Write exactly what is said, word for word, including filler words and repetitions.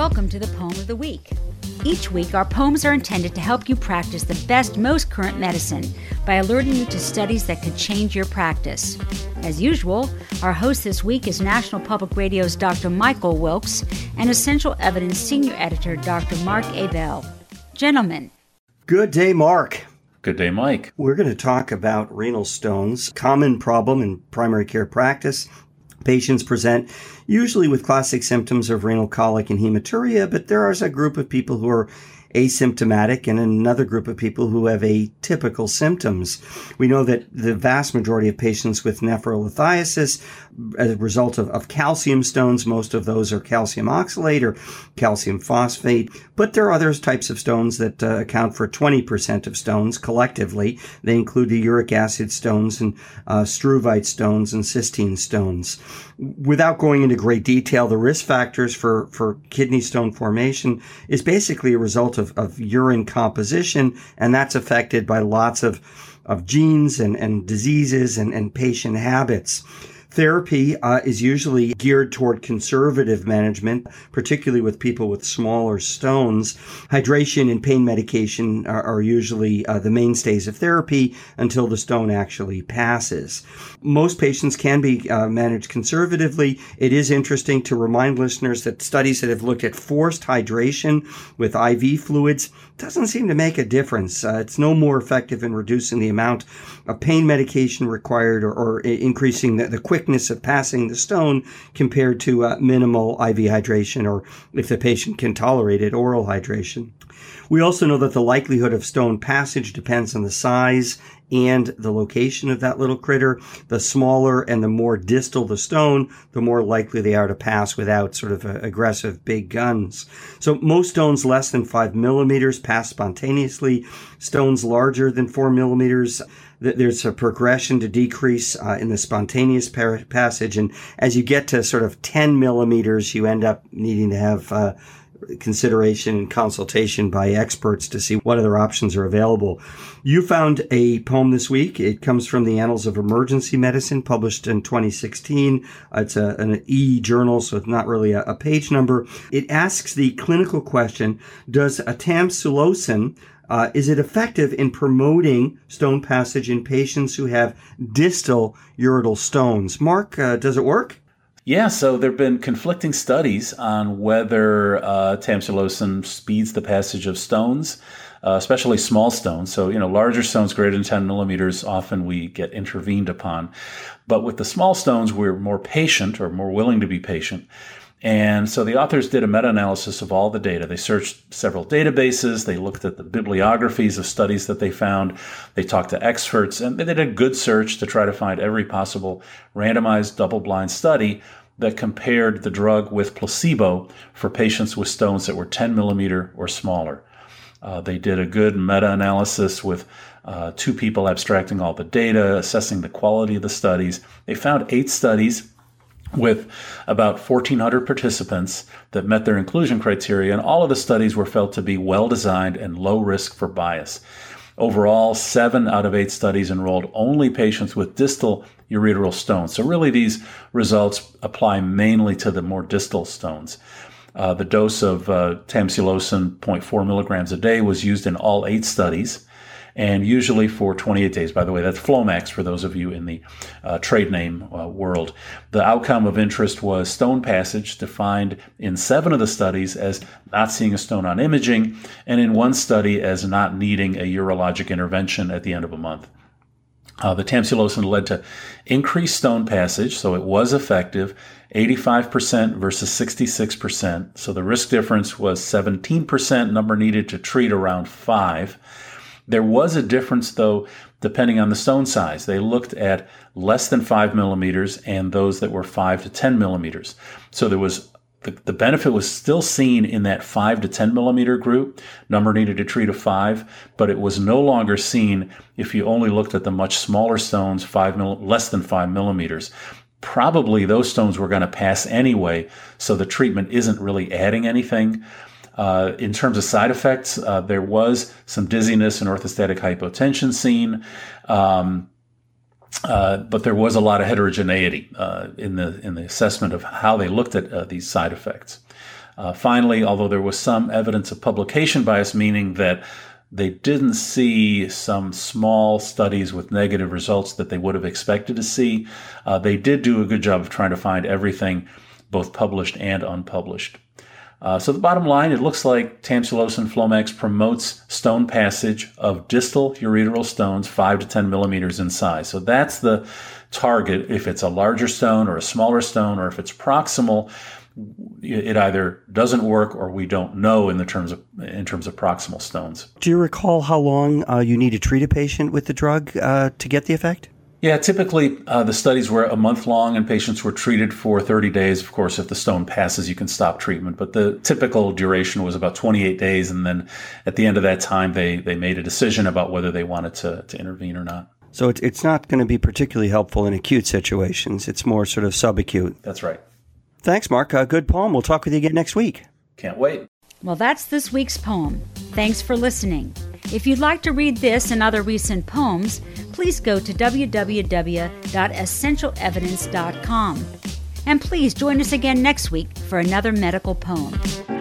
Welcome to the Poem of the Week. Each week, our poems are intended to help you practice the best, most current medicine by alerting you to studies that could change your practice. As usual, our host this week is National Public Radio's Doctor Michael Wilkes and Essential Evidence Senior Editor Doctor Mark Abell. Gentlemen. Good day, Mark. Good day, Mike. We're going to talk about renal stones, common problem in primary care practice. Patients present usually with classic symptoms of renal colic and hematuria, but there is a group of people who are asymptomatic and another group of people who have atypical symptoms. We know that the vast majority of patients with nephrolithiasis, as a result of, of calcium stones, most of those are calcium oxalate or calcium phosphate, but there are other types of stones that uh, account for twenty percent of stones collectively. They include the uric acid stones and uh, struvite stones and cysteine stones. Without going into great detail, the risk factors for, for kidney stone formation is basically a result of, of urine composition, and that's affected by lots of, of genes and, and diseases and, and patient habits. Therapy uh, is usually geared toward conservative management, particularly with people with smaller stones. Hydration and pain medication are, are usually uh, the mainstays of therapy until the stone actually passes. Most patients can be uh, managed conservatively. It is interesting to remind listeners that studies that have looked at forced hydration with I V fluids doesn't seem to make a difference. Uh, it's no more effective in reducing the amount of pain medication required or, or increasing the, the quickness of passing the stone compared to uh, minimal I V hydration, or if the patient can tolerate it, oral hydration. We also know that the likelihood of stone passage depends on the size and the location of that little critter. The smaller and the more distal the stone, the more likely they are to pass without sort of uh, aggressive big guns. So most stones less than five millimeters pass spontaneously. Stones larger than four millimeters, there's a progression to decrease uh, in the spontaneous par- passage. And as you get to sort of ten millimeters, you end up needing to have uh, consideration and consultation by experts to see what other options are available. You found a poem this week. It comes from the Annals of Emergency Medicine, published in twenty sixteen. It's a, an e-journal, so it's not really a, a page number. It asks the clinical question, does tamsulosin Uh, is it effective in promoting stone passage in patients who have distal ureteral stones? Mark, uh, does it work? Yeah, so there have been conflicting studies on whether uh, tamsulosin speeds the passage of stones, uh, especially small stones. So, you know, larger stones greater than ten millimeters, often we get intervened upon. But with the small stones, we're more patient or more willing to be patient. And so the authors did a meta-analysis of all the data. They searched several databases. They looked at the bibliographies of studies that they found. They talked to experts, and they did a good search to try to find every possible randomized double-blind study that compared the drug with placebo for patients with stones that were ten millimeter or smaller. Uh, they did a good meta-analysis with uh, two people abstracting all the data, assessing the quality of the studies. They found eight studies with about fourteen hundred participants that met their inclusion criteria, and all of the studies were felt to be well-designed and low risk for bias. Overall, seven out of eight studies enrolled only patients with distal ureteral stones. So really these results apply mainly to the more distal stones. Uh, the dose of uh, tamsulosin, zero point four milligrams a day, was used in all eight studies, and usually for twenty-eight days. By the way, that's Flomax for those of you in the uh, trade name uh, world. The outcome of interest was stone passage, defined in seven of the studies as not seeing a stone on imaging, and in one study as not needing a urologic intervention at the end of a month. Uh, the tamsulosin led to increased stone passage, so it was effective, eighty-five percent versus sixty-six percent. So the risk difference was seventeen percent, number needed to treat around five. There was a difference, though, depending on the stone size. They looked at less than five millimeters and those that were five to ten millimeters. So there was the, the benefit was still seen in that five to ten millimeter group, number needed to treat of five, but it was no longer seen if you only looked at the much smaller stones, five mil, less than five millimeters. Probably those stones were going to pass anyway, so the treatment isn't really adding anything. Uh, in terms of side effects, uh, there was some dizziness and orthostatic hypotension seen, um, uh, but there was a lot of heterogeneity uh, in the in the assessment of how they looked at uh, these side effects. Uh, finally, although there was some evidence of publication bias, meaning that they didn't see some small studies with negative results that they would have expected to see, uh, they did do a good job of trying to find everything, both published and unpublished. Uh, so the bottom line, it looks like tamsulosin Flomax promotes stone passage of distal ureteral stones five to ten millimeters in size. So that's the target. If it's a larger stone or a smaller stone, or if it's proximal, it either doesn't work or we don't know in the terms of in terms of proximal stones. Do you recall how long uh, you need to treat a patient with the drug uh, to get the effect? Yeah, typically uh, the studies were a month long and patients were treated for thirty days. Of course, if the stone passes, you can stop treatment. But the typical duration was about twenty-eight days. And then at the end of that time, they, they made a decision about whether they wanted to, to intervene or not. So it's, it's not going to be particularly helpful in acute situations. It's more sort of subacute. That's right. Thanks, Mark. Uh, good poem. We'll talk with you again next week. Can't wait. Well, that's this week's poem. Thanks for listening. If you'd like to read this and other recent poems, please go to w w w dot essential evidence dot com. And please join us again next week for another medical poem.